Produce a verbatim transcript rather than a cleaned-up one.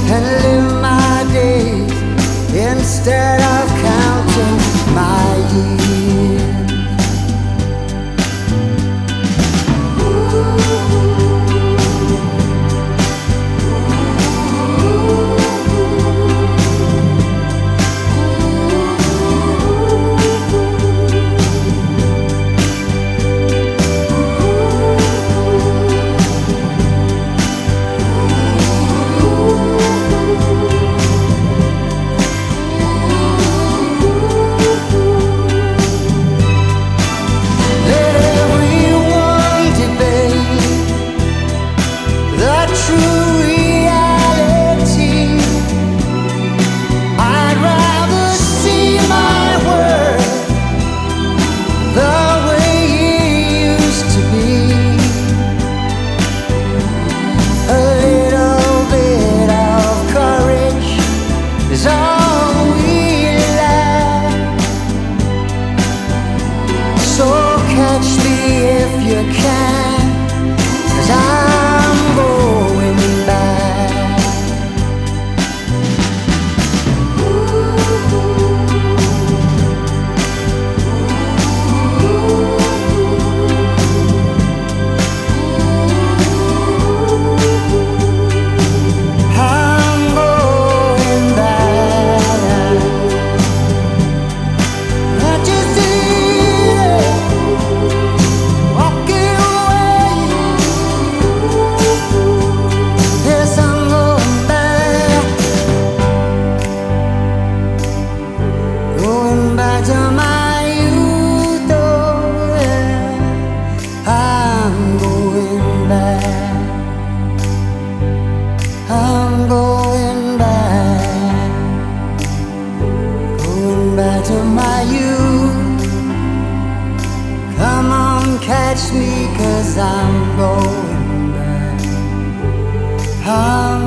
and live my days instead of counting my years. Catch me if you can, 'cause I'm going back. I'm going back. I just back to my youth, oh yeah. I'm going back. I'm going back. Going back to my youth. Come on, catch me, 'cause I'm going back. I'm